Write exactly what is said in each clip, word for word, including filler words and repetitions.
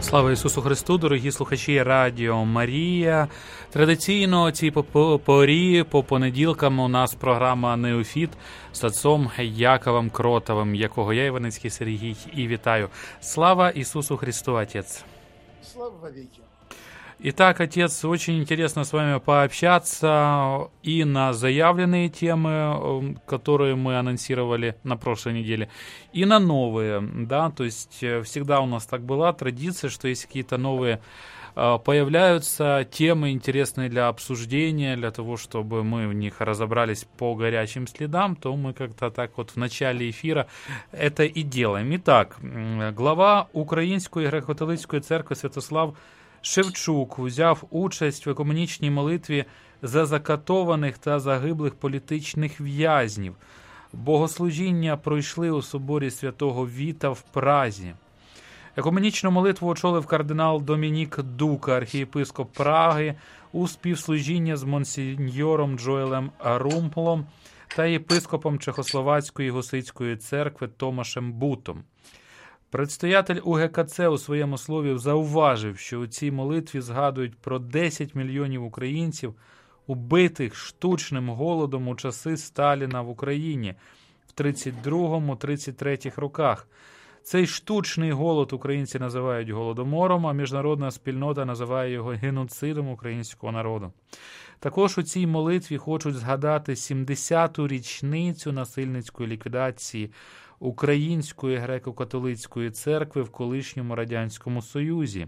Слава Ісусу Христу, дорогі слухачі Радіо Марія. Традиційно ці порі по понеділкам у нас програма «Неофіт» з отцом Яковом Кротовим, якого я, Іваницький Сергій, і вітаю. Слава Ісусу Христу, Отец! Слава вовеки! Итак, Отец, очень интересно с вами пообщаться и на заявленные темы, которые мы анонсировали на прошлой неделе, и на новые, да, то есть всегда у нас так была традиция, что если какие-то новые появляются темы, интересные для обсуждения, для того, чтобы мы в них разобрались по горячим следам, то мы как-то так вот в начале эфира это и делаем. Итак, глава Української греко-католицької церкви Святослав Шевчук взяв участь в екуменічній молитві за закатованих та загиблих політичних в'язнів. Богослужіння пройшли у соборі святого Віта в Празі. Екуменічну молитву очолив кардинал Домінік Дука, архієпископ Праги, у співслужіння з монсеньором Джоелем Румплом та єпископом Чехословацької гуситської церкви Томашем Бутом. Предстоятель УГКЦ у своєму слові зауважив, що у цій молитві згадують про десять мільйонів українців, убитих штучним голодом у часи Сталіна в Україні в тридцять другому - тридцять третьому роках. Цей штучний голод українці називають голодомором, а міжнародна спільнота називає його геноцидом українського народу. Також у цій молитві хочуть згадати сімдесяту річницю насильницької ліквідації Української греко-католицької церкви в колишньому Радянському Союзі.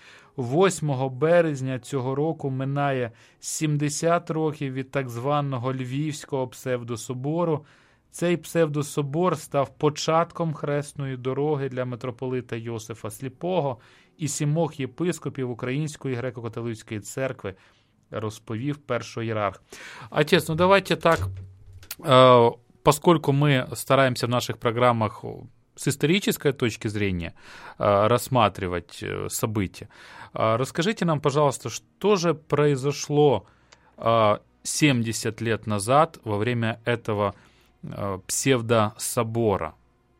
восьмого березня цього року минає сімдесят років від так званого Львівського псевдособору. Цей псевдособор став початком хресної дороги для митрополита Йосифа Сліпого і сімох єпископів Української греко-католицької церкви, розповів першоєрарх. Отець, ну давайте так... Э, Поскольку мы стараемся в наших программах с исторической точки зрения э, рассматривать э, события, э, расскажите нам, пожалуйста, что же произошло э, семьдесят лет назад во время этого э, псевдособора?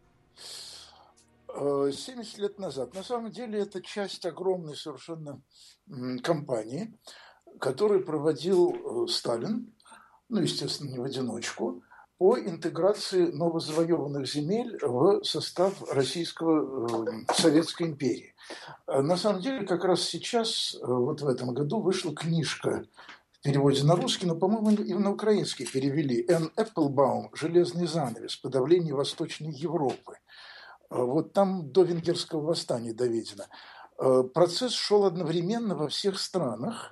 семьдесят лет назад. На самом деле это часть огромной совершенно кампании, которую проводил Сталин, ну, естественно, не в одиночку, по интеграции новозавоеванных земель в состав Российского, э, Советской империи. На самом деле, как раз сейчас, вот в этом году, вышла книжка в переводе на русский, но, по-моему, и на украинский перевели. Энн Эпплбаум «Железный занавес. Подавление Восточной Европы». Вот там до венгерского восстания доведено. Процесс шел одновременно во всех странах.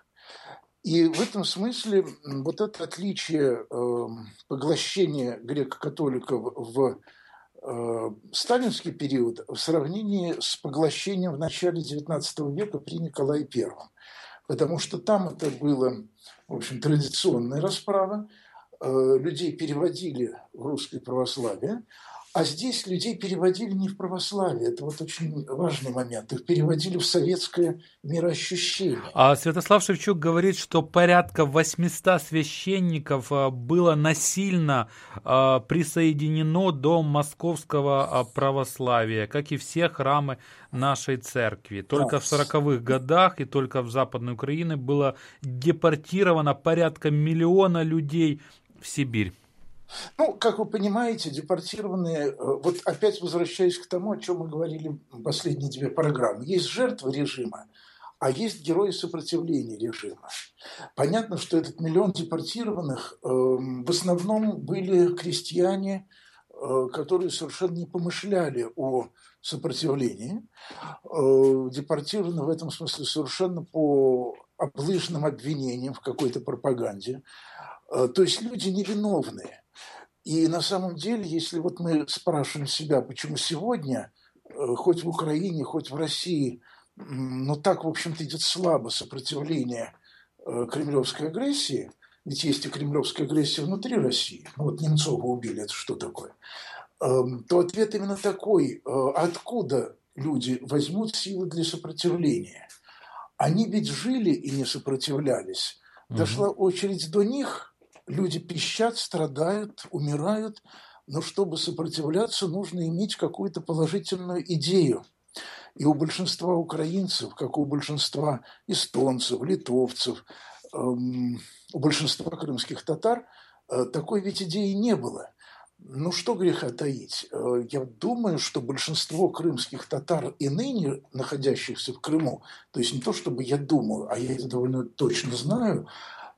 И в этом смысле вот это отличие э, поглощения греко-католиков в э, сталинский период в сравнении с поглощением в начале девятнадцатого века при Николае Первом. Потому что там это было, в общем, традиционная расправа. Э, людей переводили в русское православие, а здесь людей переводили не в православие. Это вот очень важный момент. Их переводили в советское мироощущение. А Святослав Шевчук говорит, что порядка восьмисот священников было насильно присоединено до московского православия, как и все храмы нашей церкви. Только в сороковых годах и только в Западной Украине было депортировано порядка миллиона людей в Сибирь. Ну, как вы понимаете, депортированные, вот опять возвращаясь к тому, о чем мы говорили в последние две программы, есть жертвы режима, а есть герои сопротивления режима. Понятно, что этот миллион депортированных э, в основном были крестьяне, э, которые совершенно не помышляли о сопротивлении, э, депортированы в этом смысле совершенно по облыжным обвинениям в какой-то пропаганде. Э, то есть люди невиновные. И на самом деле, если вот мы спрашиваем себя, почему сегодня, хоть в Украине, хоть в России, но так, в общем-то, идет слабо сопротивление кремлевской агрессии, ведь есть и кремлевская агрессия внутри России, ну вот Немцова убили, это что такое, то ответ именно такой, откуда люди возьмут силы для сопротивления? Они ведь жили и не сопротивлялись. Дошла очередь до них. Люди пищат, страдают, умирают, но чтобы сопротивляться, нужно иметь какую-то положительную идею. И у большинства украинцев, как у большинства эстонцев, литовцев, эм, у большинства крымских татар э, такой ведь идеи не было. Ну, что греха таить. Э, Я думаю, что большинство крымских татар и ныне находящихся в Крыму, то есть не то, чтобы я думаю, а я это довольно точно знаю,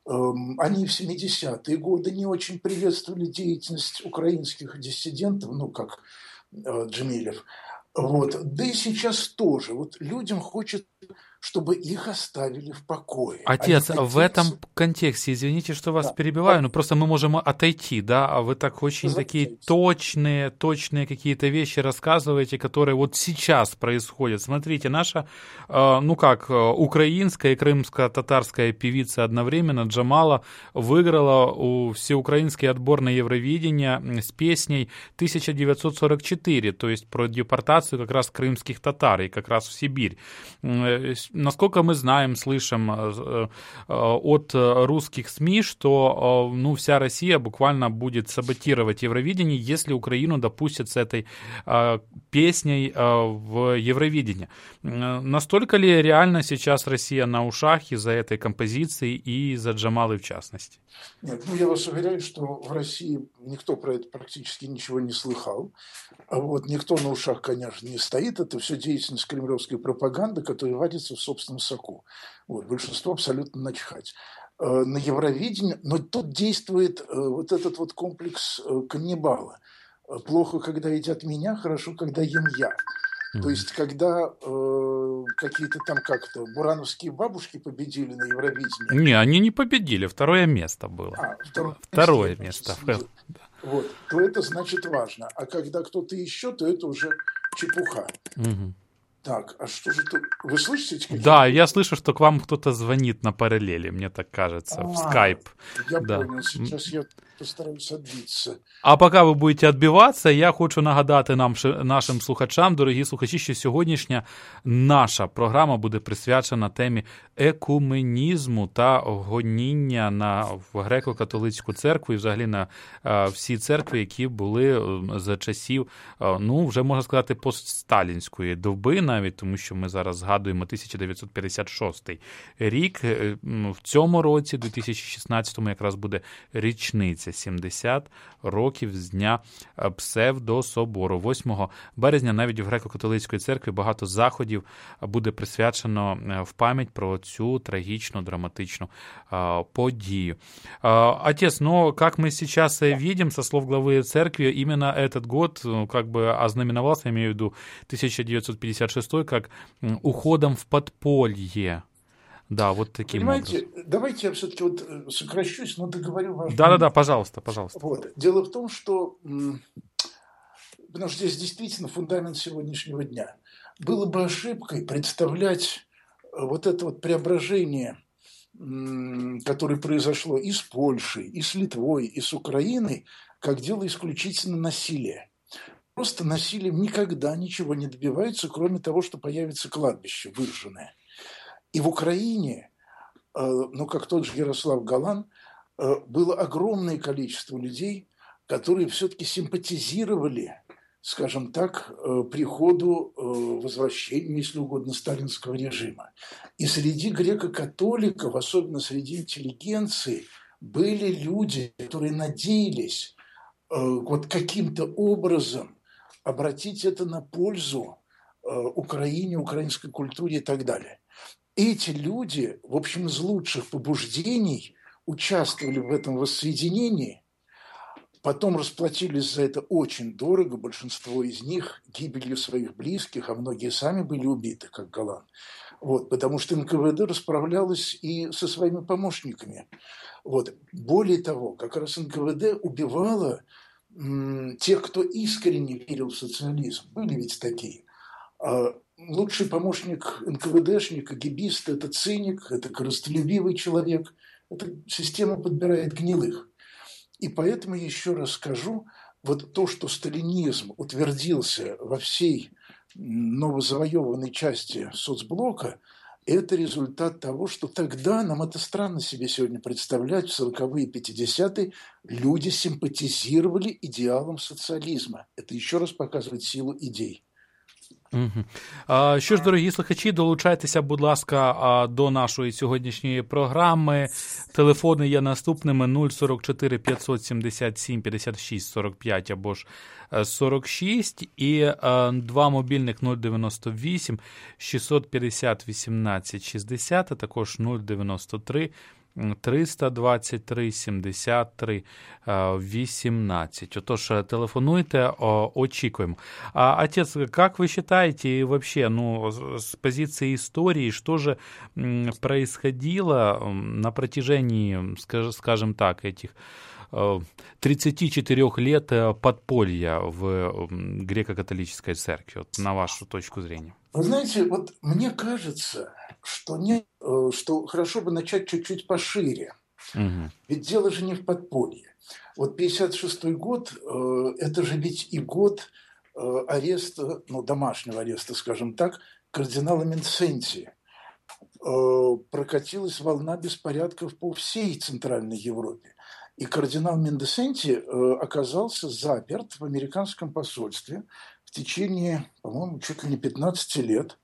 эм, они в семидесятые годы не очень приветствовали деятельность украинских диссидентов, ну, как э, Джемилев. Вот. Да и сейчас тоже. Вот людям хочется, чтобы их оставили в покое. Они Отец, в этом надеются... контексте, извините, что вас Да, перебиваю, но просто мы можем отойти, да, а вы так очень такие возвращайтесь. точные, точные какие-то вещи рассказываете, которые вот сейчас происходят. Смотрите, наша, э, ну как, э, украинская и крымско-татарская певица одновременно, Джамала, выиграла у всеукраинский отбор на Евровидение с песней тысяча девятьсот сорок четыре, то есть про депортацию как раз крымских татар и как раз в Сибирь. Э, Насколько мы знаем, слышим э, э, от русских СМИ, что э, ну, вся Россия буквально будет саботировать Евровидение, если Украину допустят с этой э, песней э, в Евровидение. Э, Настолько ли реально сейчас Россия на ушах из-за этой композиции и из-за Джамалы в частности? Нет, ну я вас уверяю, что в России никто про это практически ничего не слыхал. А вот никто на ушах, конечно, не стоит. Это все деятельность кремлевской пропаганды, которая варится в собственном соку. Вот, большинство абсолютно начхать. Э, На Евровидении, но тут действует э, вот этот вот комплекс э, каннибала. Э, Плохо, когда едят меня, хорошо, когда ем я. То есть, когда э, какие-то там как-то бурановские бабушки победили на Евровидении, Не, они не победили, второе место было. а, второе место, я Второе просто место. следил. Вот, то это значит важно. А когда кто-то еще, то это уже чепуха. Мгм. Так, а что же ты... Вы слышите эти какие-то... Да, я слышу, что к вам кто-то звонит на параллели, мне так кажется, в А, скайп. я Да. понял. Сейчас я постараюсь отбиться. А поки ви будете відбиватися, я хочу нагадати нам, ши- нашим слухачам, дорогі слухачі, що сьогоднішня наша програма буде присвячена темі екуменізму та гоніння на в греко-католицьку церкву і взагалі на е, всі церкви, які були е, за часів, е, ну, вже можна сказати, постсталінської доби навіть, тому що ми зараз згадуємо тисяча дев'ятсот п'ятдесят шостий рік. Е, м, В цьому році, дві тисячі шістнадцятому, якраз буде річниця сімдесят років з дня е, псевдособору. восьмого березня навіть в греко-католицької церкві багато заходів буде присвячено е, в пам'ять про цю трагічну, драматичну е, подію. Э, Отец, но как мы сейчас э, видим, со слов главы церкви, именно этот год э, как бы ознаменовался, я имею в виду тысяча девятьсот пятьдесят шестой, как м, уходом в подполье. Да, вот таким Понимаете, образом. давайте я все-таки вот э, сокращусь, но договорю важную Да-да-да, мысль. пожалуйста, пожалуйста. Вот. Дело в том, что... м, Потому что здесь действительно фундамент сегодняшнего дня. Было бы ошибкой представлять э, вот это вот преображение, м, которое произошло и с Польшей, и с Литвой, и с Украиной, как дело исключительно насилия. Просто насилием никогда ничего не добивается, кроме того, что появится кладбище выжженное. И в Украине, э, ну, как тот же Ярослав Галан, э, было огромное количество людей, которые все-таки симпатизировали, скажем так, э, приходу, э, возвращению, если угодно, сталинского режима. И среди греко-католиков, особенно среди интеллигенции, были люди, которые надеялись э, вот каким-то образом обратить это на пользу э, Украине, украинской культуре и так далее. Эти люди, в общем, из лучших побуждений участвовали в этом воссоединении, потом расплатились за это очень дорого, большинство из них гибелью своих близких, а многие сами были убиты, как Галан. Вот, потому что эн ка вэ дэ расправлялась и со своими помощниками. Вот. Более того, как раз эн ка вэ дэ убивала м, тех, кто искренне верил в социализм. Были ведь такие. А лучший помощник эн ка вэ дэшника, гибист – это циник, это корыстолюбивый человек. Эта система подбирает гнилых. И поэтому еще раз скажу, вот то, что сталинизм утвердился во всей новозавоеванной части соцблока, это результат того, что тогда, нам это странно себе сегодня представлять, в сороковые и пятидесятые люди симпатизировали идеалам социализма. Это еще раз показывает силу идей. Угу. А, що ж, дорогі слухачі, долучайтеся, будь ласка, до нашої сьогоднішньої програми. Телефони є наступними: нуль сорок чотири п'ятсот сімдесят сім п'ятдесят шість сорок п'ять або ж сорок шість, і а, два мобільних: нуль дев'яносто вісім шістсот п'ятдесят вісімнадцять шістдесят, а також нуль дев'яносто три триста двадцять три сімдесят три вісімнадцять. Отож, телефонуйте, очікуємо. А, отец, как вы считаете, и вообще, ну, с позиции истории, что же происходило на протяжении, скажем так, этих тридцати четырёх лет подполья в греко-католической церкви, вот, на вашу точку зрения? Вы знаете, вот мне кажется, что, не, что хорошо бы начать чуть-чуть пошире. Угу. Ведь дело же не в подполье. Вот пятьдесят шестой год, это же ведь и год ареста, ну, домашнего ареста, скажем так, кардинала Миндесенти. Прокатилась волна беспорядков по всей Центральной Европе. И кардинал Миндесенти оказался заперт в американском посольстве в течение, по-моему, чуть ли не пятнадцати лет.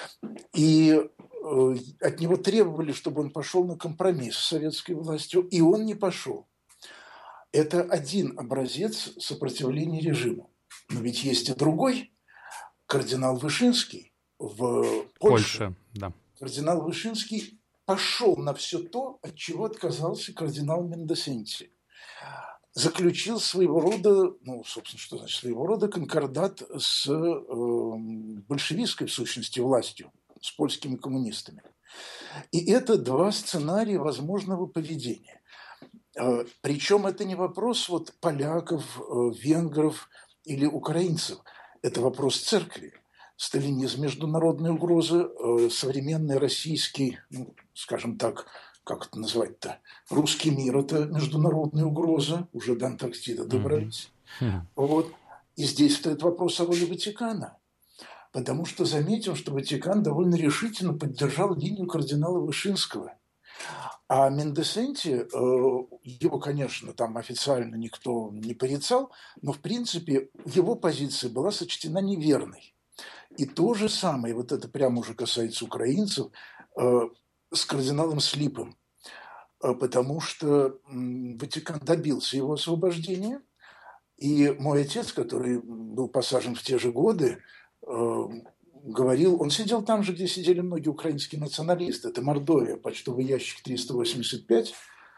И от него требовали, чтобы он пошел на компромисс с советской властью, и он не пошел. Это один образец сопротивления режиму. Но ведь есть и другой. Кардинал Вышинский в Польше. Польша, да. Кардинал Вышинский пошел на все то, от чего отказался кардинал Миндесенти. Заключил своего рода, ну, собственно, что значит своего рода, конкордат с э, большевистской, в сущности, властью, с польскими коммунистами. И это два сценария возможного поведения. Э, причем это не вопрос вот поляков, э, венгров или украинцев. Это вопрос церкви. Сталинизм, международная угроза, э, современный российский, ну, скажем так, как это называть-то, русский мир – это международная угроза, уже до Антарктиды добрались. Mm-hmm. Вот. И здесь стоит вопрос о воле Ватикана, потому что заметим, что Ватикан довольно решительно поддержал линию кардинала Вышинского. А Миндесенти, его, конечно, там официально никто не порицал, но, в принципе, его позиция была сочтена неверной. И то же самое, вот это прямо уже касается украинцев, с кардиналом Слипом, потому что Ватикан добился его освобождения, и мой отец, который был посажен в те же годы, говорил, он сидел там же, где сидели многие украинские националисты, это Мордовия, почтовый ящик триста восемьдесят пять,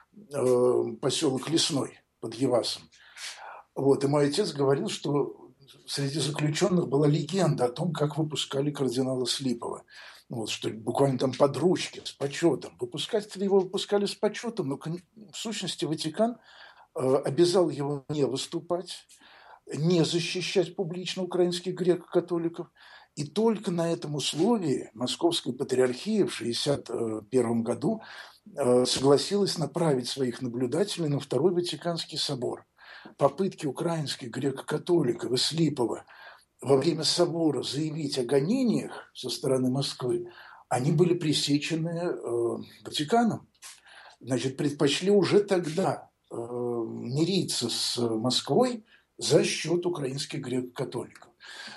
поселок Лесной под Евасом. Вот, и мой отец говорил, что среди заключенных была легенда о том, как выпускали кардинала Слипова. Вот, что буквально там под ручки, с почетом. Выпускать его выпускали с почетом, но в сущности Ватикан э, обязал его не выступать, не защищать публично украинских греко-католиков. И только на этом условии Московская патриархия в шестьдесят первом году э, согласилась направить своих наблюдателей на Второй Ватиканский собор. Попытки украинских греко-католиков и Слипова во время собора заявить о гонениях со стороны Москвы, они были пресечены э, Ватиканом. Значит, предпочли уже тогда э, мириться с Москвой за счет украинских греко-католиков.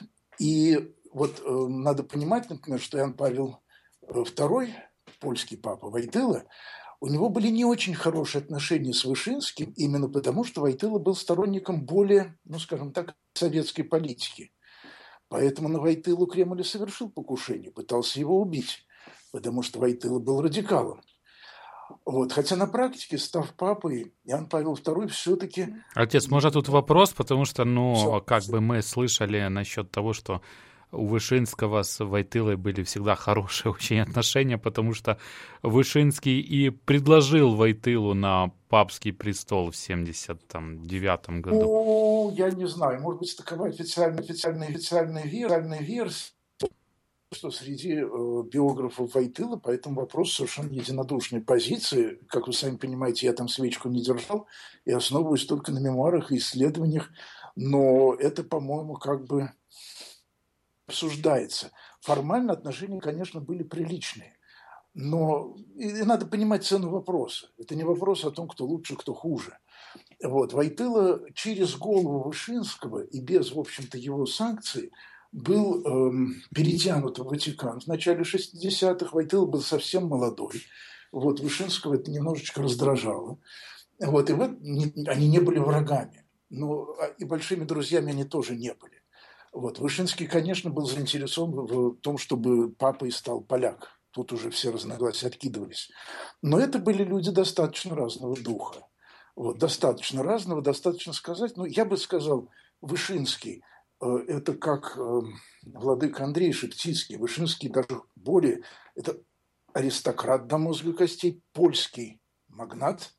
И вот э, надо понимать, например, что Иоанн Павел второй, польский папа Войтыла, у него были не очень хорошие отношения с Вышинским, именно потому, что Войтыла был сторонником более, ну, скажем так, советской политики. Поэтому на Войтылу Кремль совершил покушение, пытался его убить, потому что Войтыла был радикалом. Вот. Хотя на практике, став папой, Иоанн Павел второй все-таки... Отец, может тут вопрос, потому что, ну, все, как все. бы мы слышали насчет того, что у Вышинского с Войтылой были всегда хорошие очень отношения, потому что Вышинский и предложил Войтылу на папский престол в семьдесят девятом году. Ну, я не знаю, может быть, такова официальная, официальная, официальная, официальная версия, что среди э, биографов Войтыла по этому вопросу совершенно единодушной позиции. Как вы сами понимаете, я там свечку не держал и основываюсь только на мемуарах и исследованиях, но это, по-моему, как бы обсуждается. Формально отношения, конечно, были приличные, но и, и надо понимать цену вопроса. Это не вопрос о том, кто лучше, кто хуже. Вот. Войтыла через голову Вышинского и без, в общем-то, его санкций был эм, перетянут в Ватикан в начале шестидесятых. Войтыла был совсем молодой. Вот, Вышинского это немножечко раздражало. Вот, и вот они не были врагами. Но и большими друзьями они тоже не были. Вот, Вышинский, конечно, был заинтересован в том, чтобы папой стал поляк. Тут уже все разногласия откидывались. Но это были люди достаточно разного духа. Вот, достаточно разного, достаточно сказать. Ну, я бы сказал, Вышинский э, – это как э, владыка Андрей Шептицкий. Вышинский даже более – это аристократ до мозга костей, польский магнат.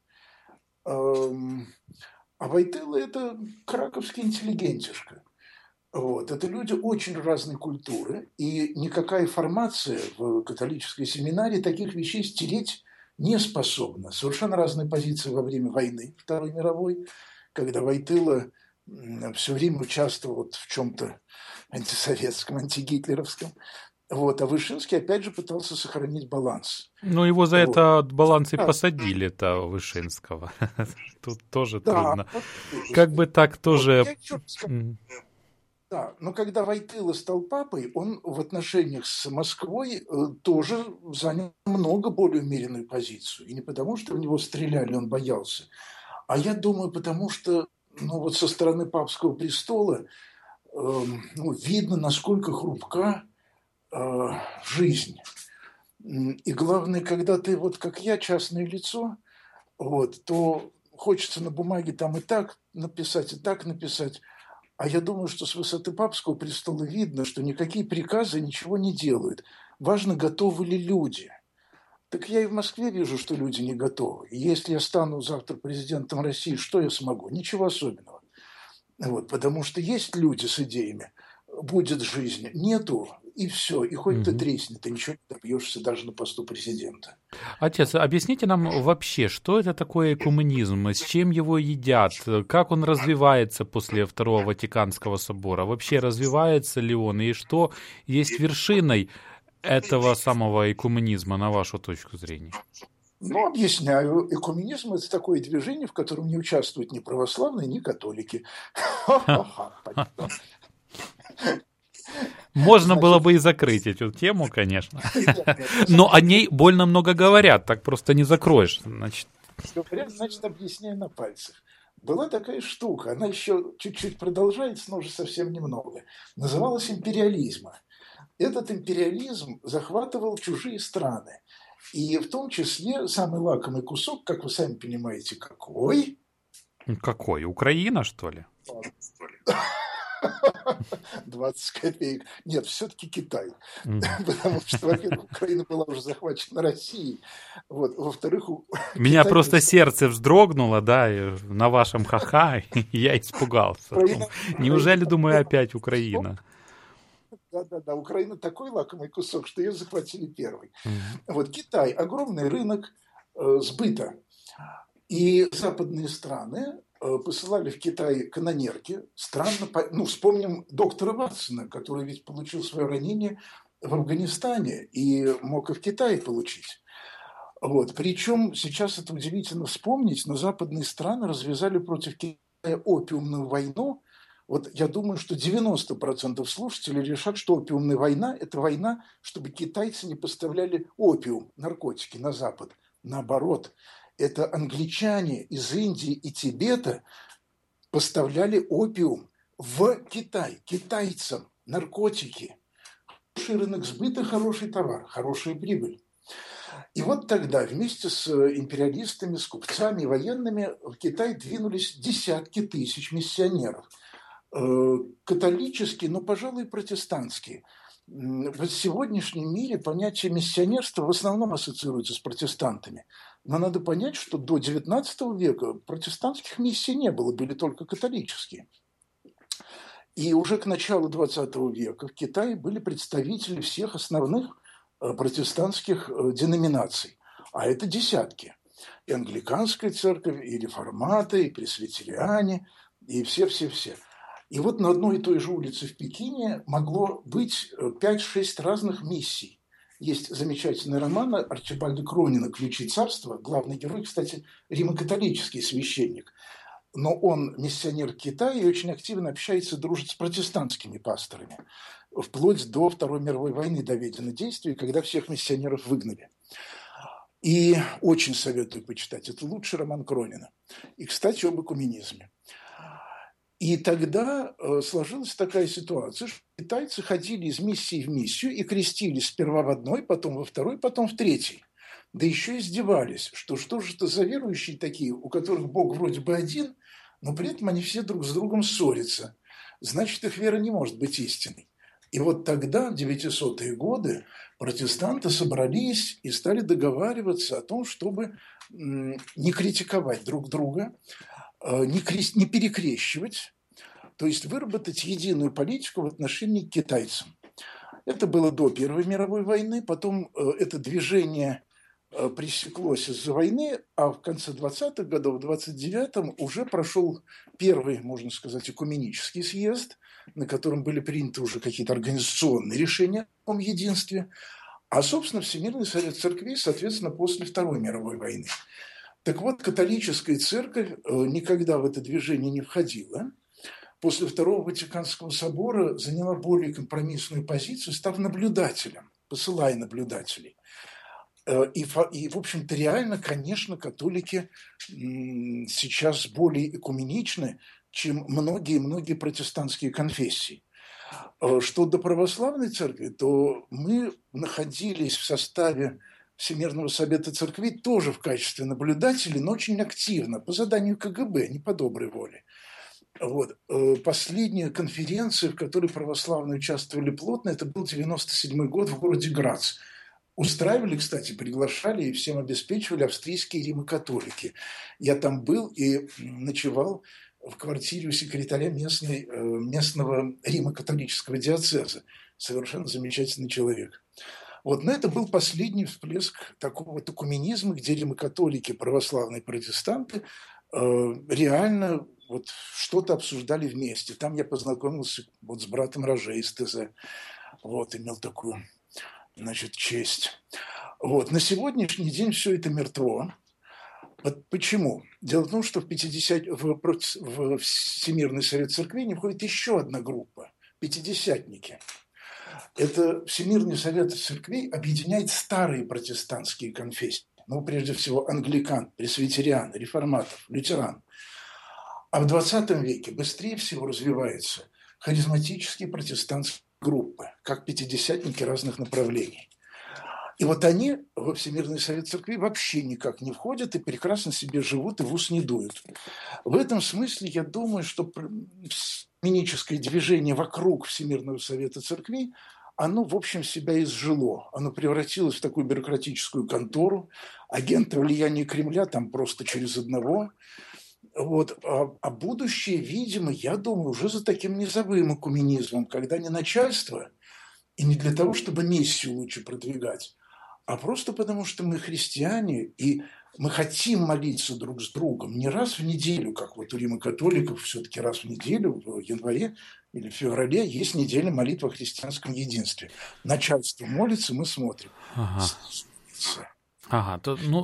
Эм, а Войтыла – это краковский интеллигентишка. Вот. Это люди очень разной культуры, и никакая формация в католической семинарии таких вещей стереть не способна. Совершенно разные позиции во время войны Второй мировой, когда Войтыла все время участвовал вот в чем-то антисоветском, антигитлеровском. Вот. А Вышинский, опять же, пытался сохранить баланс. Ну, его за вот. это баланс и посадили-то, Вышинского. Тут тоже да, трудно. Вот, как бы так тоже... Да, но когда Войтыла стал папой, он в отношениях с Москвой тоже занял много более умеренную позицию. И не потому, что в него стреляли, он боялся, а я думаю, потому что ну, вот со стороны папского престола э, ну, видно, насколько хрупка э, жизнь. И главное, когда ты вот как я, частное лицо, вот, то хочется на бумаге там и так написать, и так написать. А я думаю, что с высоты папского престола видно, что никакие приказы ничего не делают. Важно, готовы ли люди. Так я и в Москве вижу, что люди не готовы. И если я стану завтра президентом России, что я смогу? Ничего особенного. Вот, потому что есть люди с идеями, будет жизнь, нету, и все. И хоть угу. ты тресни, ты ничего не добьешься даже на посту президента. Отец, объясните нам вообще, что это такое экуменизм, с чем его едят, как он развивается после Второго Ватиканского собора, вообще развивается ли он, и что есть вершиной этого самого экуменизма, на вашу точку зрения? Ну, объясняю. Экуменизм – это такое движение, в котором не участвуют ни православные, ни католики. Можно Значит, было бы и закрыть эту тему, конечно. Но о ней больно много говорят, так просто не закроешь. Значит, говорят, значит, объясняю на пальцах. Была такая штука, она еще чуть-чуть продолжается, но уже совсем немного. Называлась империализм. Этот империализм захватывал чужие страны. И в том числе самый лакомый кусок, как вы сами понимаете, какой? Какой? Украина, что ли? двадцать копеек. Нет, все-таки Китай. Mm. Потому что, во-первых, Украина была уже захвачена Россией. Вот. Во-вторых, у меня Китай просто был... сердце вздрогнуло, да, на вашем ха-ха, и я испугался. Украина... Неужели, думаю, опять Украина? Да-да-да, Украина такой лакомый кусок, что ее захватили первой. Mm. Вот Китай – огромный рынок э, сбыта. И западные страны посылали в Китай канонерки. Странно, ну, вспомним доктора Ватсона, который ведь получил свое ранение в Афганистане и мог и в Китае получить. Вот. Причем сейчас это удивительно вспомнить, но западные страны развязали против Китая опиумную войну. Вот я думаю, что девяносто процентов слушателей решат, что опиумная война – это война, чтобы китайцы не поставляли опиум, наркотики на Запад. Наоборот, это англичане из Индии и Тибета поставляли опиум в Китай, китайцам, наркотики. Хороший рынок сбыта, хороший товар, хорошая прибыль. И вот тогда вместе с империалистами, с купцами и военными в Китай двинулись десятки тысяч миссионеров. Католические, но, пожалуй, протестантские. В сегодняшнем мире понятие миссионерства в основном ассоциируется с протестантами. Но надо понять, что до девятнадцатого века протестантских миссий не было, были только католические. И уже к началу двадцатого века в Китае были представители всех основных протестантских деноминаций. А это десятки. И англиканская церковь, и реформаты, и пресвитериане, и все-все-все. И вот на одной и той же улице в Пекине могло быть пять-шесть разных миссий. Есть замечательный роман Арчибальда Кронина «Ключи царства». Главный герой, кстати, римо-католический священник. Но он миссионер Китая и очень активно общается и дружит с протестантскими пасторами. вплоть до Второй мировой войны доведено действие, когда всех миссионеров выгнали. И очень советую почитать. Это лучший роман Кронина. И, кстати, об экуменизме. И тогда сложилась такая ситуация, что китайцы ходили из миссии в миссию и крестились сперва в одной, потом во второй, потом в третьей. Да еще издевались, что что же это за верующие такие, у которых Бог вроде бы один, но при этом они все друг с другом ссорятся. Значит, их вера не может быть истинной. И вот тогда, в девятисотые годы, протестанты собрались и стали договариваться о том, чтобы не критиковать друг друга, не, крест, не перекрещивать, то есть выработать единую политику в отношении к китайцам. Это было до Первой мировой войны, потом это движение пресеклось из-за войны, а в конце двадцатых годов, в двадцать девятом уже прошел первый, можно сказать, экуменический съезд, на котором были приняты уже какие-то организационные решения о единстве, а, собственно, Всемирный совет церквей, соответственно, после Второй мировой войны. Так вот, католическая церковь никогда в это движение не входила. После Второго Ватиканского собора заняла более компромиссную позицию, став наблюдателем, посылая наблюдателей. И, и, в общем-то, реально, конечно, католики сейчас более экуменичны, чем многие-многие протестантские конфессии. Что до православной церкви, то мы находились в составе Всемирного совета церквей тоже в качестве наблюдателей, но очень активно, по заданию ка гэ бэ, не по доброй воле. Вот. Последняя конференция, в которой православные участвовали плотно, это был девяносто седьмой год в городе Грац. Устраивали, кстати, приглашали и всем обеспечивали австрийские римокатолики. Я там был и ночевал в квартире у секретаря местной, местного римокатолического диоцеза. Совершенно замечательный человек. Вот, но это был последний всплеск такого вот экуменизма, где римокатолики, православные протестанты реально вот что-то обсуждали вместе. Там я познакомился вот с братом Роже из тэ зэ. Вот, имел такую, значит, честь. Вот. На сегодняшний день все это мертво. Вот почему? Дело в том, что в, пятидесят... в... в Всемирный совет церквей не входит еще одна группа – пятидесятники. Это Всемирный совет церквей объединяет старые протестантские конфессии. Ну, прежде всего, англикан, пресвитериан, реформатов, лютеран. А в двадцатом веке быстрее всего развиваются харизматические протестантские группы, как пятидесятники разных направлений. И вот они во Всемирный совет церквей вообще никак не входят и прекрасно себе живут и в ус не дуют. В этом смысле я думаю, что экуменическое движение вокруг Всемирного совета церквей, оно, в общем, себя изжило. Оно превратилось в такую бюрократическую контору. Агенты влияния Кремля там просто через одного. Вот. А, а будущее, видимо, я думаю, уже за таким низовым экуменизмом, когда не начальство, и не для того, чтобы миссию лучше продвигать, а просто потому, что мы христиане, и мы хотим молиться друг с другом не раз в неделю, как вот у римокатоликов все-таки раз в неделю, в январе или в феврале есть неделя молитвы о христианском единстве. Начальство молится, мы смотрим. Ага. Ага, то, ну...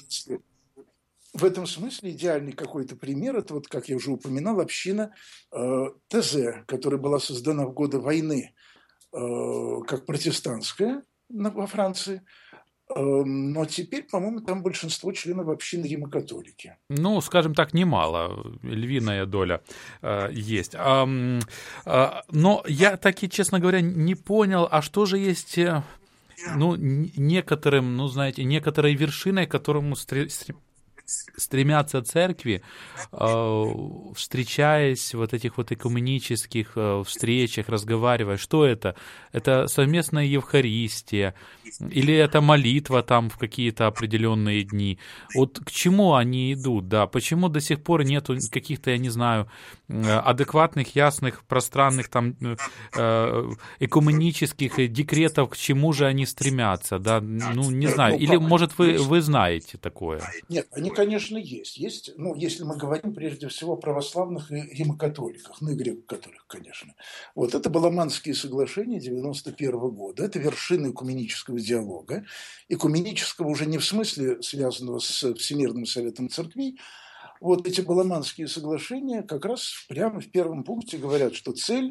В этом смысле идеальный какой-то пример, это вот, как я уже упоминал, община э, тэ зэ, которая была создана в годы войны э, как протестантская во Франции, э, но теперь, по-моему, там большинство членов общины римокатолики. Ну, скажем так, немало, львиная доля э, есть. А, э, но я таки, честно говоря, не понял, а что же есть... Э, ну, некоторым, ну, знаете, некоторой вершиной, к которому стр... стремятся церкви, встречаясь в вот этих вот экуменических встречах, разговаривая. Что это? Это совместная Евхаристия? Или это молитва там в какие-то определенные дни? Вот к чему они идут? Да, почему до сих пор нету каких-то, я не знаю, адекватных, ясных, пространных там экуменических декретов, к чему же они стремятся? Да, ну, не знаю. Или, может, вы, вы знаете такое? Нет, они, конечно, есть. Есть, ну, если мы говорим прежде всего о православных и римокатоликах, ну и греко-католиках, конечно. Вот это Баламанские соглашения девяносто первого года. Это вершина экуменического диалога. Экуменического уже не в смысле, связанного с Всемирным советом церквей. Вот эти Баламанские соглашения как раз прямо в первом пункте говорят, что цель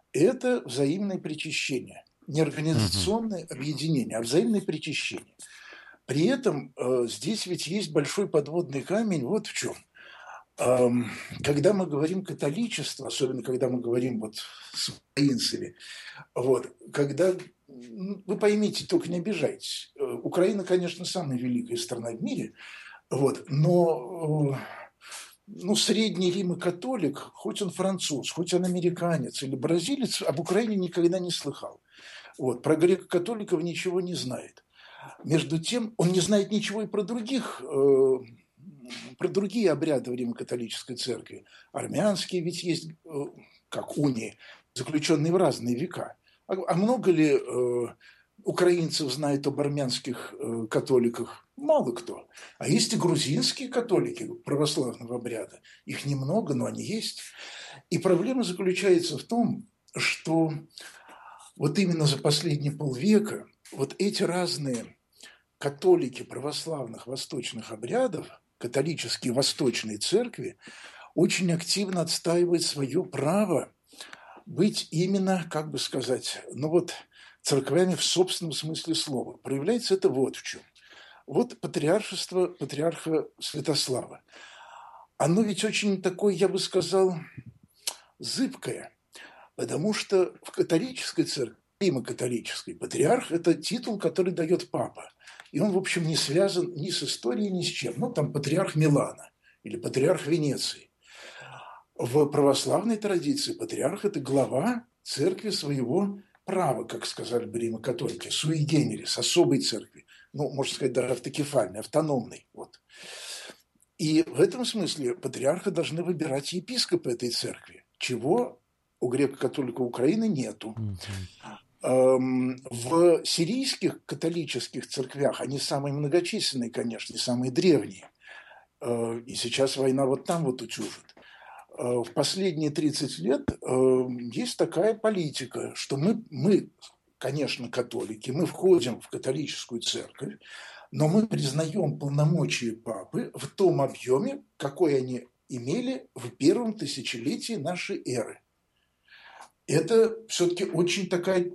это взаимное причащение. Не организационное объединение, а взаимное причащение. При этом э, здесь ведь есть большой подводный камень вот в чем. Эм, когда мы говорим католичество, особенно когда мы говорим вот с Воинцеве, вот, когда, ну, вы поймите, только не обижайтесь. Э, Украина, конечно, самая великая страна в мире, вот, но э, ну, Средний Рим и католик, хоть он француз, хоть он американец или бразилец, об Украине никогда не слыхал. Вот, про греко-католиков ничего не знает. Между тем, он не знает ничего и про других, э, про другие обряды в Римо-католической церкви. Армянские ведь есть, э, как унии, заключенные в разные века. А, а много ли э, украинцев знает об армянских э, католиках? Мало кто. А есть и грузинские католики православного обряда. Их немного, но они есть. И проблема заключается в том, что вот именно за последние полвека вот эти разные католики православных восточных обрядов, католические восточные церкви, очень активно отстаивают свое право быть именно, как бы сказать, ну вот церквями в собственном смысле слова. Проявляется это вот в чем. Вот патриаршество патриарха Святослава. Оно ведь очень такое, я бы сказал, зыбкое, потому что в католической церкви, римо-католической, патриарх – это титул, который дает папа. И он, в общем, не связан ни с историей, ни с чем. Ну, там патриарх Милана или патриарх Венеции. В православной традиции патриарх – это глава церкви своего права, как сказали бы римо-католики, суи генерис, особой церкви. Ну, можно сказать, даже автокефальной, автономной. Вот. И в этом смысле патриарха должны выбирать епископы этой церкви, чего у греко-католиков Украины нету. В сирийских католических церквях, они самые многочисленные, конечно, и самые древние, и сейчас война вот там вот утюжит. В последние тридцать лет есть такая политика, что мы, мы, конечно, католики, мы входим в католическую церковь, но мы признаем полномочия папы в том объеме, какой они имели в первом тысячелетии нашей эры. Это все-таки очень такая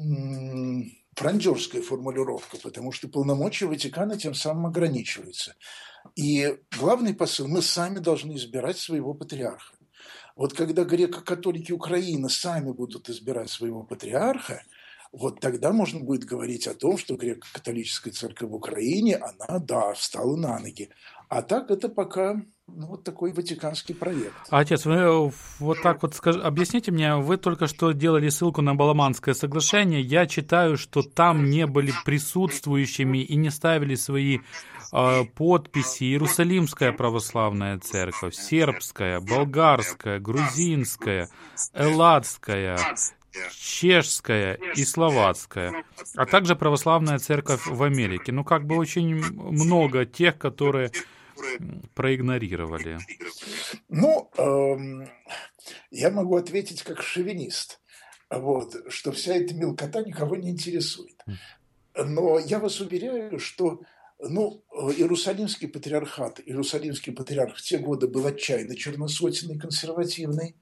французская формулировка, потому что полномочия Ватикана тем самым ограничиваются. И главный посыл – мы сами должны избирать своего патриарха. Вот когда греко-католики Украины сами будут избирать своего патриарха, вот тогда можно будет говорить о том, что греко-католическая церковь в Украине, она, да, встала на ноги. А так это пока ну, вот такой ватиканский проект. Отец, вы вот так вот скажите, объясните мне, вы только что делали ссылку на Баламанское соглашение. Я читаю, что там не были присутствующими и не ставили свои э, подписи Иерусалимская православная церковь, сербская, болгарская, грузинская, элладская, чешская и словацкая, а также православная церковь в Америке. Ну, как бы очень много тех, которые проигнорировали. Ну, эм, я могу ответить как шовинист, вот, что вся эта мелкота никого не интересует. Но я вас уверяю, что ну, Иерусалимский патриархат, Иерусалимский патриарх в те годы был отчаянно черносотенный, консервативный.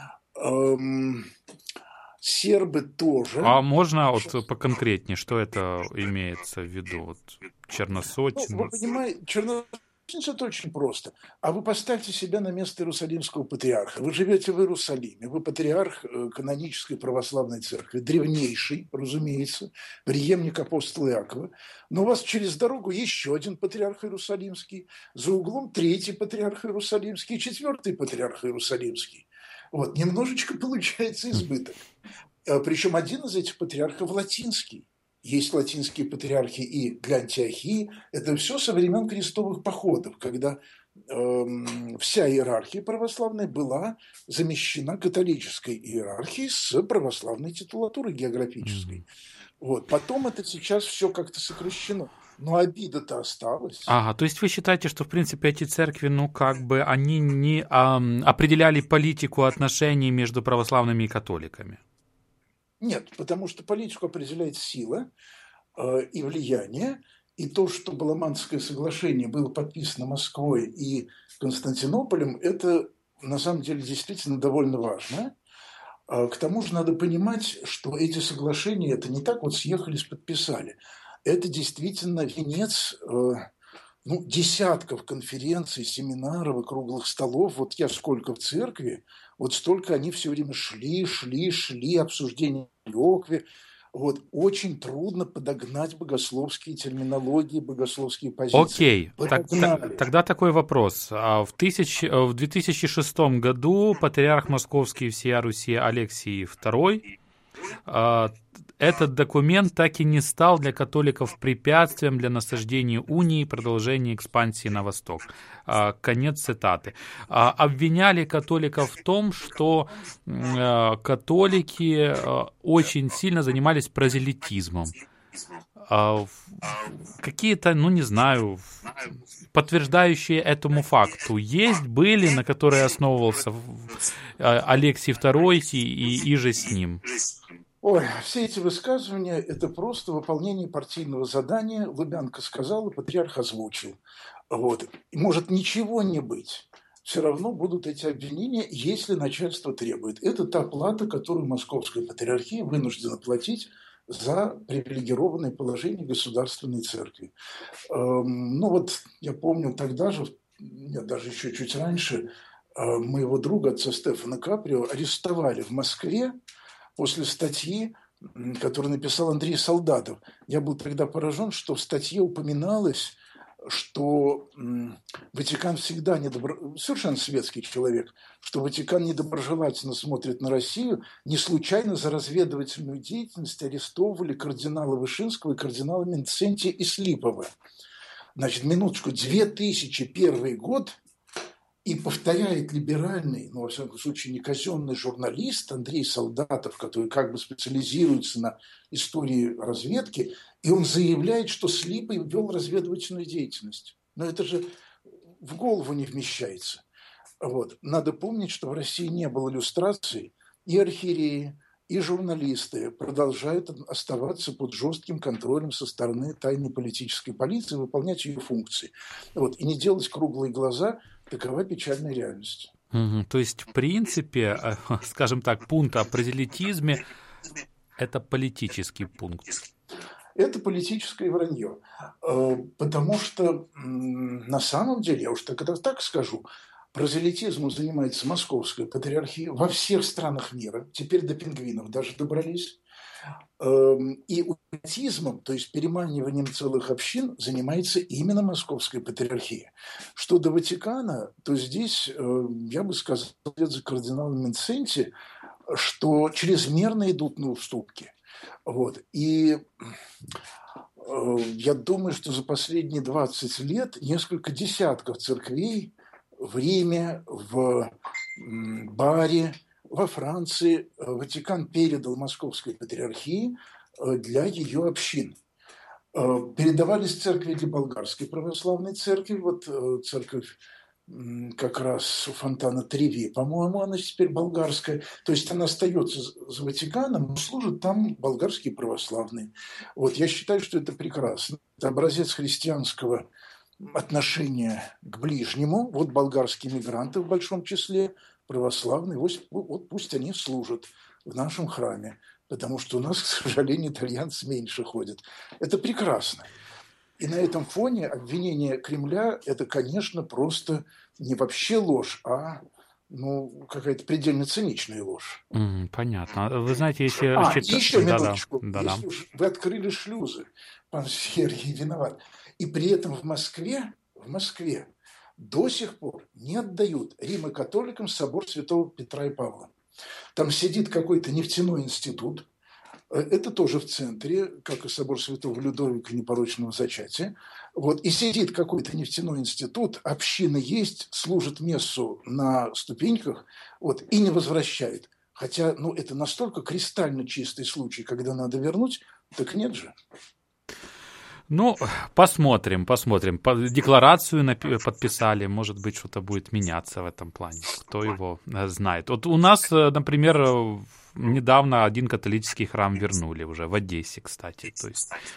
Эм, сербы тоже. А можно вот поконкретнее, что это имеется в виду? Вот, черносотен? Ну, вы понимаете, черносотен это очень просто. А вы поставьте себя на место Иерусалимского патриарха. Вы живете в Иерусалиме, вы патриарх канонической православной церкви, древнейший, разумеется, преемник апостола Иакова. Но у вас через дорогу еще один патриарх Иерусалимский, за углом третий патриарх Иерусалимский, четвертый патриарх Иерусалимский. Вот, немножечко получается избыток. Причем один из этих патриархов латинский. Есть латинские патриархи и для Антиохии. Это все со времен крестовых походов, когда э, вся иерархия православная была замещена католической иерархией с православной титулатурой географической. Mm-hmm. Вот. Потом это сейчас все как-то сокращено. Но обида-то осталась. Ага, то есть вы считаете, что, в принципе, эти церкви, ну, как бы, они не а, определяли политику отношений между православными и католиками? Нет, потому что политику определяет сила э, и влияние. И то, что Баламанское соглашение было подписано Москвой и Константинополем, это на самом деле действительно довольно важно. К тому же надо понимать, что эти соглашения, это не так вот съехались, подписали. Это действительно венец ну, десятков конференций, семинаров и круглых столов. Вот я сколько в церкви, вот столько они все время шли, шли, шли, обсуждения реликвий. Вот, очень трудно подогнать богословские терминологии, богословские позиции. Окей, так, так, тогда такой вопрос. В, тысяч, в две тысячи шестом году патриарх Московский всея Руси Алексий второй этот документ так и не стал для католиков препятствием для насаждения унии и продолжения экспансии на восток. Конец цитаты. Обвиняли католиков в том, что католики очень сильно занимались прозелитизмом. Какие-то, ну не знаю, подтверждающие этому факту есть, были, на которые основывался Алексий второй и, и, и же с ним? Ой, все эти высказывания – это просто выполнение партийного задания. Лубянка сказала, патриарх озвучил. Вот. И может ничего не быть. Все равно будут эти обвинения, если начальство требует. Это та плата, которую Московская патриархия вынуждена платить за привилегированное положение государственной церкви. Эм, ну вот я помню тогда же, нет, даже еще чуть раньше, э, моего друга, отца Стефана Каприо, арестовали в Москве после статьи, которую написал Андрей Солдатов. Я был тогда поражен, что в статье упоминалось, что Ватикан всегда недобро... совершенно светский человек, что Ватикан недоброжелательно смотрит на Россию. Не случайно за разведывательную деятельность арестовывали кардинала Вышинского и кардинала Минцентия и Слипова. Значит, минуточку, две тысячи первый год, и повторяет либеральный, ну, во всяком случае, не казенный журналист Андрей Солдатов, который как бы специализируется на истории разведки, и он заявляет, что Слипый вел разведывательную деятельность. Но это же в голову не вмещается. Вот. Надо помнить, что в России не было люстрации, и архиереи, и журналисты продолжают оставаться под жестким контролем со стороны тайной политической полиции, выполнять ее функции. Вот. И не делать круглые глаза. Такова печальная реальность. Угу. То есть, в принципе, скажем так, пункт о прозелитизме – это политический пункт. Это политическое вранье. Потому что на самом деле, я уж так, так скажу, прозелитизмом занимается Московская патриархия во всех странах мира. Теперь до пингвинов даже добрались. И укатизмом, то есть переманиванием целых общин, занимается именно Московская патриархия. Что до Ватикана, то здесь, я бы сказал, за кардиналом Минценти, что чрезмерно идут на уступки. Вот. И я думаю, что за последние двадцать лет несколько десятков церквей в Риме, в Баре, во Франции Ватикан передал Московской патриархии для ее общин. Передавались церкви для болгарской православной церкви. Вот церковь как раз у фонтана Треви, по-моему, она теперь болгарская. То есть она остается за Ватиканом, но служат там болгарские православные. Вот я считаю, что это прекрасно. Это образец христианского отношения к ближнему. Вот болгарские мигранты в большом числе, православные, вот, вот пусть они служат в нашем храме, потому что у нас, к сожалению, итальянцы меньше ходят. Это прекрасно. И на этом фоне обвинение Кремля – это, конечно, просто не вообще ложь, а ну, какая-то предельно циничная ложь. Mm, понятно. Вы знаете, если... А, считать... еще минуточку. Да, да. Если уж вы открыли шлюзы, пан Сергий виноват. И при этом в Москве, в Москве до сих пор не отдают римо-католикам собор святого Петра и Павла. Там сидит какой-то нефтяной институт. Это тоже в центре, как и собор святого Людовика непорочного зачатия. Вот. И сидит какой-то нефтяной институт, община есть, служит мессу на ступеньках, вот, и не возвращает. Хотя ну, это настолько кристально чистый случай, когда надо вернуть, так нет же. Ну, посмотрим, посмотрим. Декларацию подписали, может быть, что-то будет меняться в этом плане. Кто его знает. Вот у нас, например, недавно один католический храм вернули уже, в Одессе, кстати. То есть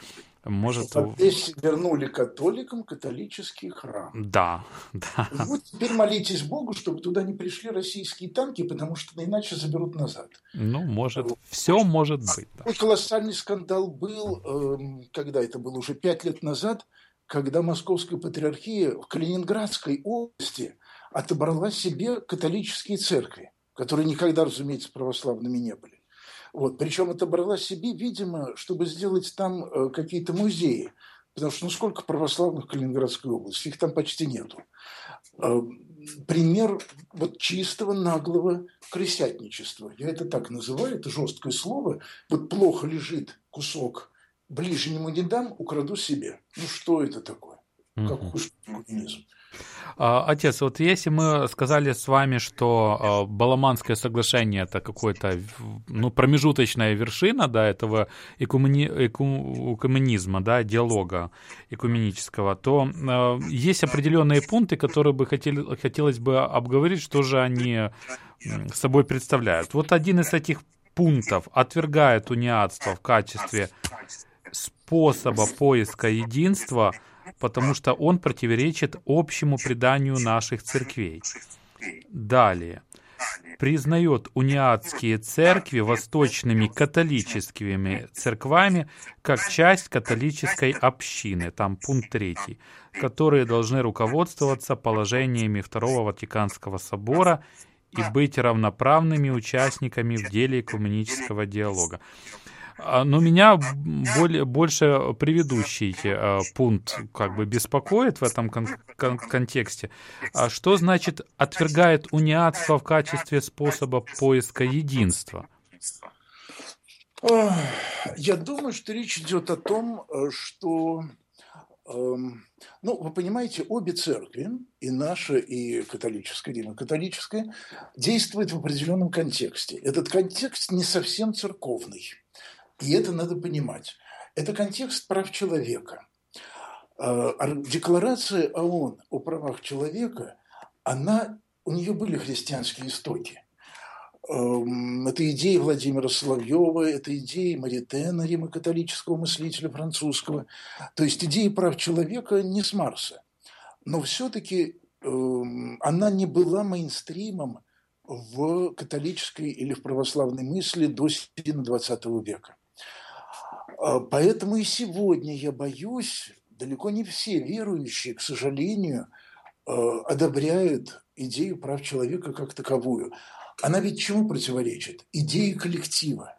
Может, В Одессе вернули католикам католический храм. да, да. Вот теперь молитесь Богу, чтобы туда не пришли российские танки, потому что иначе заберут назад. Ну, может, все может быть. Да. Такой колоссальный скандал был, эм, когда это было уже пять лет назад, когда Московская патриархия в Калининградской области отобрала себе католические церкви, которые никогда, разумеется, православными не были. Вот. Причем отобрала себе, видимо, чтобы сделать там э, какие-то музеи. Потому что ну сколько православных в Калининградской области? Их там почти нету. Э, пример вот чистого наглого крысятничества. Я это так называю, это жесткое слово. Вот плохо лежит кусок, ближнему не дам, украду себе. Ну что это такое? Как уж коммунизм. Отец, вот если мы сказали с вами, что Баламанское соглашение это какое-то ну, промежуточная вершина, да, этого экумени... экуменизма, да, диалога экуменического, то э, есть определенные пункты, которые бы хотели, хотелось бы обговорить, что же они собой представляют. Вот один из этих пунктов отвергает униатство в качестве способа поиска единства, потому что он противоречит общему преданию наших церквей. Далее. Признает униатские церкви восточными католическими церквами как часть католической общины, там пункт третий, которые должны руководствоваться положениями Второго Ватиканского собора и быть равноправными участниками в деле экуменического диалога. Но меня более, больше предыдущий э, пункт как бы беспокоит в этом кон- кон- контексте. А что значит отвергает униатство в качестве способа поиска единства? Я думаю, что речь идет о том, что, эм, ну, вы понимаете, обе церкви, и наша, и католическая, и римокатолическая, действуют в определенном контексте. Этот контекст не совсем церковный. И это надо понимать. Это контекст прав человека. Декларация ООН о правах человека, она, у нее были христианские истоки. Это идеи Владимира Соловьева, это идеи Маритена, римокатолического мыслителя французского. То есть идеи прав человека не с Марса. Но все-таки она не была мейнстримом в католической или в православной мысли до середины двадцатого века. Поэтому и сегодня, я боюсь, далеко не все верующие, к сожалению, одобряют идею прав человека как таковую. Она ведь чему противоречит? Идее коллектива.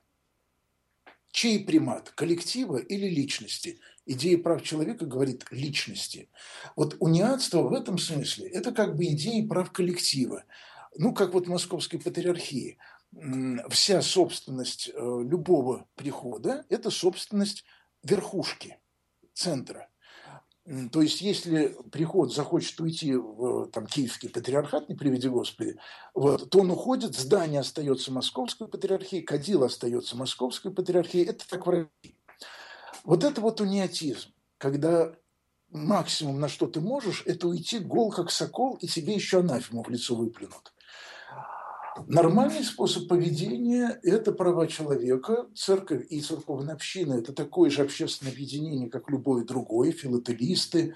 Чей примат? Коллектива или личности? Идея прав человека говорит личности. Вот униатство в этом смысле – это как бы идея прав коллектива. Ну, как вот в Московской патриархии. Вся собственность любого прихода – это собственность верхушки, центра. То есть, если приход захочет уйти в там, Киевский патриархат, не приведи Господи, вот, то он уходит, здание остается Московской патриархией, кадил остается Московской патриархией. Это так в России. Вот это вот униатизм, когда максимум, на что ты можешь, это уйти гол, как сокол, и тебе еще анафему в лицо выплюнут. Нормальный способ поведения – это права человека. Церковь и церковная община – это такое же общественное объединение, как любое другое, филателисты,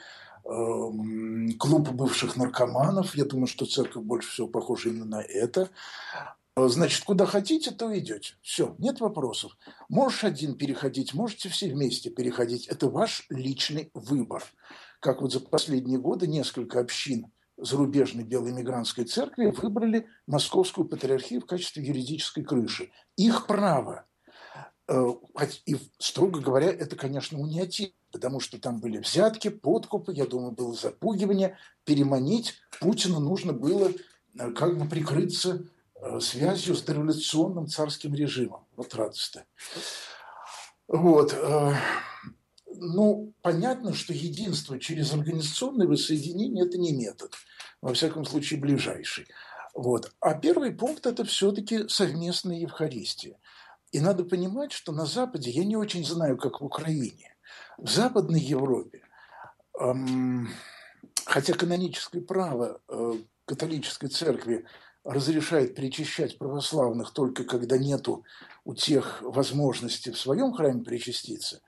клуб бывших наркоманов. Я думаю, что церковь больше всего похожа именно на это. Значит, куда хотите, то идете. Все, нет вопросов. Можешь один переходить, можете все вместе переходить. Это ваш личный выбор. Как вот за последние годы несколько общин зарубежной белой мигрантской церкви выбрали Московскую патриархию в качестве юридической крыши. Их право. И, строго говоря, это, конечно, униатизм, потому что там были взятки, подкупы, я думаю, было запугивание. Переманить Путину нужно было как бы прикрыться связью с дореволюционным царским режимом. Вот радость-то. Вот. Ну, понятно, что единство через организационное воссоединение – это не метод, во всяком случае, ближайший. Вот. А первый пункт – это все-таки совместная Евхаристия. И надо понимать, что на Западе, я не очень знаю, как в Украине, в Западной Европе, эм, хотя каноническое право э, католической церкви разрешает причащать православных только когда нету у тех возможности в своем храме причаститься,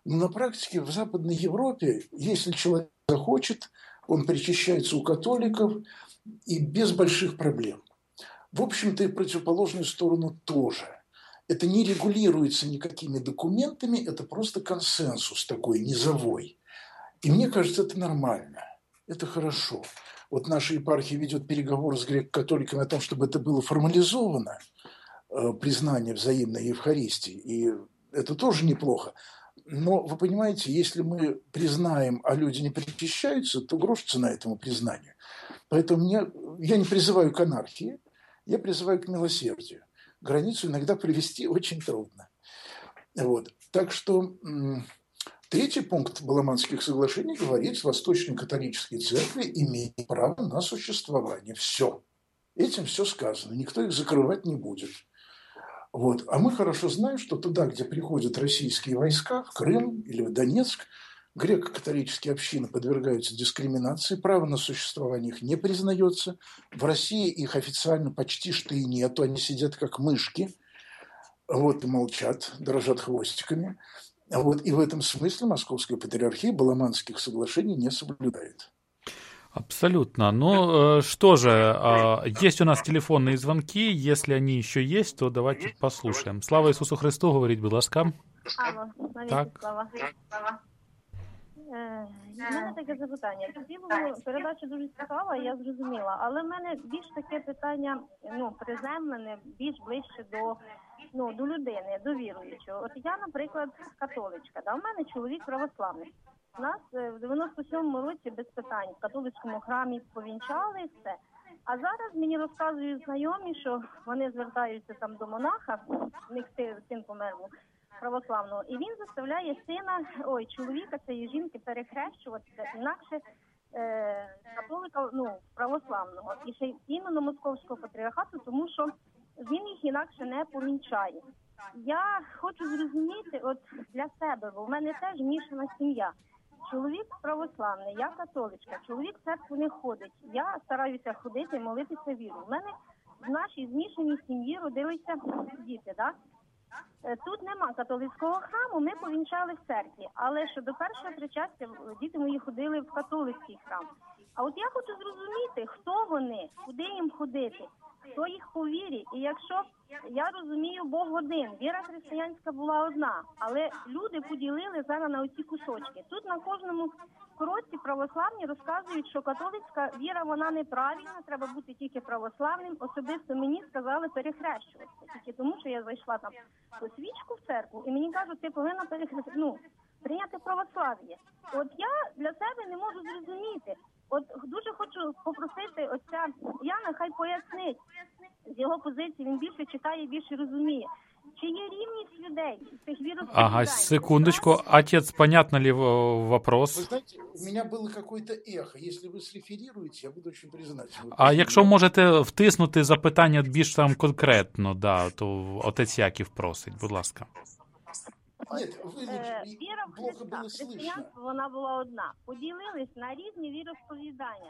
Но на практике в Западной Европе, если человек захочет, он причащается у католиков и без больших проблем. В общем-то, и в противоположную сторону тоже. Это не регулируется никакими документами, это просто консенсус такой низовой. И мне кажется, это нормально, это хорошо. Вот наша епархия ведет переговоры с греко-католиками о том, чтобы это было формализовано, признание взаимной Евхаристии, и это тоже неплохо. Но вы понимаете, если мы признаем, а люди не причащаются, то грош цена этому признанию. Поэтому мне, я не призываю к анархии, я призываю к милосердию. Границу иногда провести очень трудно. Вот. Так что м- третий пункт Баламанских соглашений говорит, что Восточно-католические церкви имеют право на существование. Все. Этим все сказано. Никто их закрывать не будет. Вот. А мы хорошо знаем, что туда, где приходят российские войска, в Крым или в Донецк, греко-католические общины подвергаются дискриминации, право на существование их не признается. В России их официально почти что и нету, они сидят как мышки, вот, и молчат, дрожат хвостиками. Вот, и в этом смысле Московская патриархия Баламанских соглашений не соблюдает. Абсолютно. Ну, что же, есть у нас телефонные звонки. Если они еще есть, то давайте послушаем. Слава Ісусу Христу, говоріть, будь ласка. Алло, навіки слава. Е, У мене таке запитання. В цілому передача дуже цікава, я зрозуміла, але в мене більш таке питання, ну, приземлене, більш ближче до, ну, до людини, до віруючого. От я, наприклад, католичка, да, у мене чоловік православний. Нас в дев'яносто сьомому році без питань в католицькому храмі повінчали все. А зараз мені розказують знайомі, що вони звертаються там до монаха, в них син помер православного, і він заставляє сина, ой, чоловіка цієї жінки перехрещуватися, інакше е, католика, ну, православного. І ще іменно Московського патріархату, тому що він їх інакше не помінчає. Я хочу зрозуміти, от для себе, бо в мене теж мішана сім'я. Чоловік православний, я католичка, чоловік в церкву не ходить. Я стараюся ходити, молитися віру. У мене в нашій змішаній сім'ї родилися діти, так? Тут нема католицького храму, ми повінчали в церкві. Але що до першого причастя діти мої ходили в католицький храм. А от я хочу зрозуміти, хто вони, куди їм ходити, хто їх по вірі. І якщо, я розумію, Бог один, віра християнська була одна, але люди поділили зараз на оці кусочки. Тут на кожному кроці православні розказують, що католицька віра, вона неправильна, треба бути тільки православним. Особисто мені сказали перехрещуватися, тільки тому, що я зайшла там по свічку в церкву, і мені кажуть, ти повинна перехрестити, ну, прийняти православ'я. От я для себе не можу зрозуміти. От дуже хочу попросити отця Яна, хай пояснить з його позиції, він більше читає, більше розуміє. Чи є рівність людей цих віросповідань? Ага, секундочку. Отец, понятно ли вопрос? Вы знаете, у меня было какое-то эхо. Если вы среферируете, я буду очень признателен. А якщо можете втиснути запитання більш там конкретно, да, то отець Яків просить, будь ласка. Нет, ви Е, Віра в Христа, християнство, вона була одна. Поділились на різні віросповідання.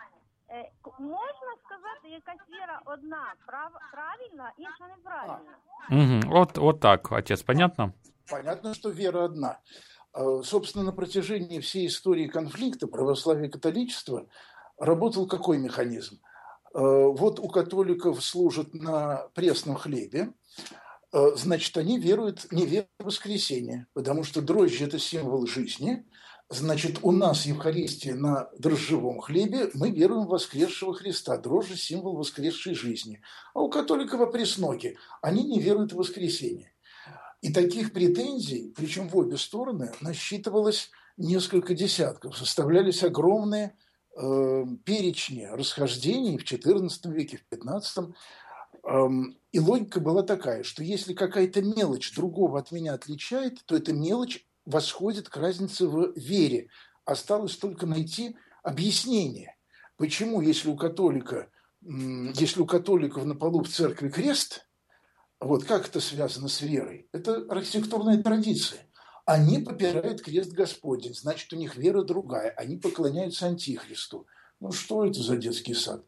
Е, к- можна сказати, якась віра одна прав, правильна, інша неправильна. Угу. От, от так, отець, понятно? Понятно, что вера одна. А, Собственно, на протяжении всей истории конфликта православия и католичества работал какой механизм? А, Вот у католиков служат на пресном хлебе, а, значит, они веруют, не веруют в воскресенье, потому что дрожжи – это символ жизни. Значит, у нас Евхаристия на дрожжевом хлебе, мы веруем в воскресшего Христа. Дрожжи – символ воскресшей жизни. А у католиков опресноки, они не веруют в воскресенье. И таких претензий, причем в обе стороны, насчитывалось несколько десятков. Составлялись огромные э, перечни расхождений в четырнадцатом веке, в пятнадцатом. Эм, и логика была такая, что если какая-то мелочь другого от меня отличает, то эта мелочь восходит к разнице в вере. Осталось только найти объяснение, почему, если у католика, м, если у католиков на полу в церкви крест, вот как это связано с верой? Это архитектурная традиция. Они попирают крест Господень, значит, у них вера другая. Они поклоняются Антихристу. Ну, что это за детский сад?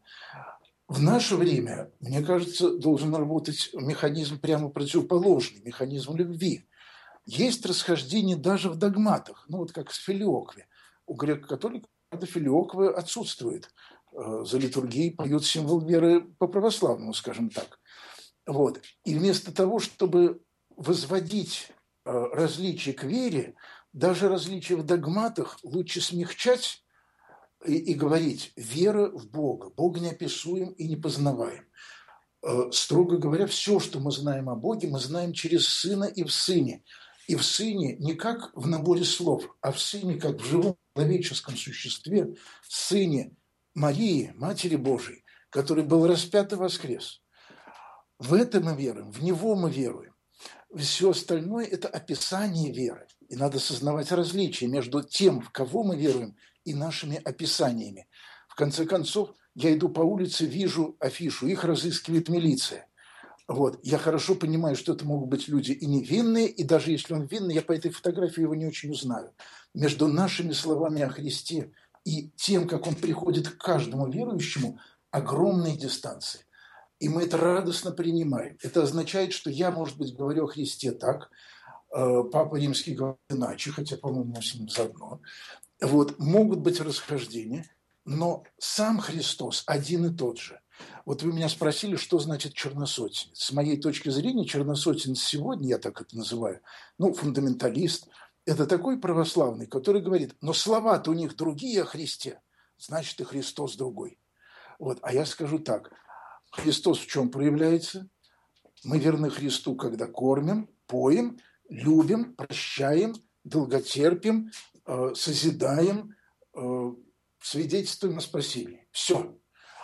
В наше время, мне кажется, должен работать механизм прямо противоположный, механизм любви. Есть расхождение даже в догматах, ну вот как с филиокве. У греко-католиков, правда, филиоквы отсутствует. За литургией поют символ веры по-православному, скажем так. Вот. И вместо того, чтобы возводить различия к вере, даже различия в догматах лучше смягчать и, и говорить: вера в Бога. Бог неописуем и непознаваем. Строго говоря, все, что мы знаем о Боге, мы знаем через Сына и в Сыне. И в Сыне не как в наборе слов, а в Сыне как в живом человеческом существе, Сыне Марии, Матери Божией, который был распят и воскрес. В это мы веруем, в Него мы веруем. Все остальное – это описание веры. И надо сознавать различия между тем, в кого мы веруем, и нашими описаниями. В конце концов, я иду по улице, вижу афишу, их разыскивает милиция. Вот. Я хорошо понимаю, что это могут быть люди и невинные, и даже если он винный, я по этой фотографии его не очень узнаю. Между нашими словами о Христе и тем, как он приходит к каждому верующему, огромные дистанции. И мы это радостно принимаем. Это означает, что я, может быть, говорю о Христе так, Папа Римский говорит иначе, хотя, по-моему, мы с ним заодно. Вот. Могут быть расхождения, но сам Христос один и тот же. Вот вы меня спросили, что значит черносотенец. С моей точки зрения, черносотенец сегодня, я так это называю, ну, фундаменталист, это такой православный, который говорит: но слова-то у них другие о Христе, значит, и Христос другой. Вот. А я скажу так: Христос в чем проявляется? Мы верны Христу, когда кормим, поем, любим, прощаем, долготерпим, э, созидаем, э, свидетельствуем о спасении. Все.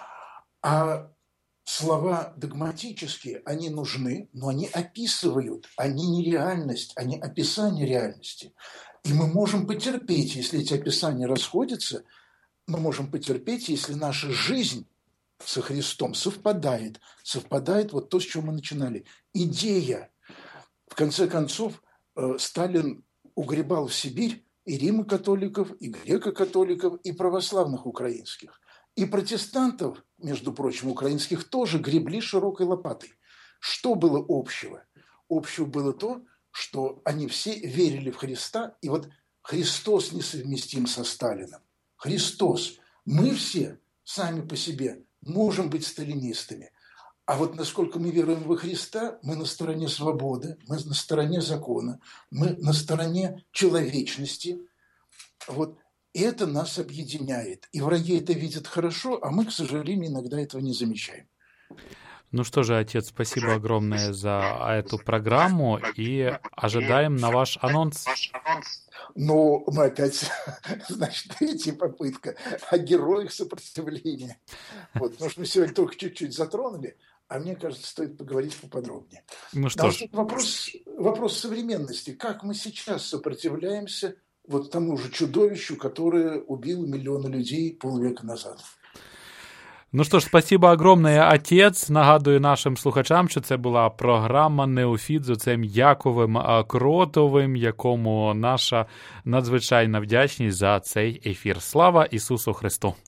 А слова догматические, они нужны, но они описывают, они не реальность, они описание реальности. И мы можем потерпеть, если эти описания расходятся, мы можем потерпеть, если наша жизнь со Христом совпадает, совпадает вот то, с чего мы начинали. Идея. В конце концов, Сталин угребал в Сибирь и римо-католиков, и греко-католиков, и православных украинских. И протестантов, между прочим, украинских, тоже гребли широкой лопатой. Что было общего? Общего было то, что они все верили в Христа, и вот Христос несовместим со Сталином. Христос. Мы все сами по себе можем быть сталинистами. А вот насколько мы веруем во Христа, мы на стороне свободы, мы на стороне закона, мы на стороне человечности. Вот это нас объединяет. И враги это видят хорошо, а мы, к сожалению, иногда этого не замечаем. Ну что же, отец, спасибо огромное за эту программу и ожидаем на ваш анонс. Ну, мы опять, значит, третья попытка о героях сопротивления. Вот, потому что мы сегодня только чуть-чуть затронули, а мне кажется, стоит поговорить поподробнее. Ну что ж. Вопрос, вопрос современности. Как мы сейчас сопротивляемся вот тому же чудовищу, которое убило миллионы людей полвека назад? Ну що ж, спасибо огромне, отець. Нагадую нашим слухачам, що це була програма «Неофіт» з отцем Яковом Кротовим, якому наша надзвичайна вдячність за цей ефір. Слава Ісусу Христу!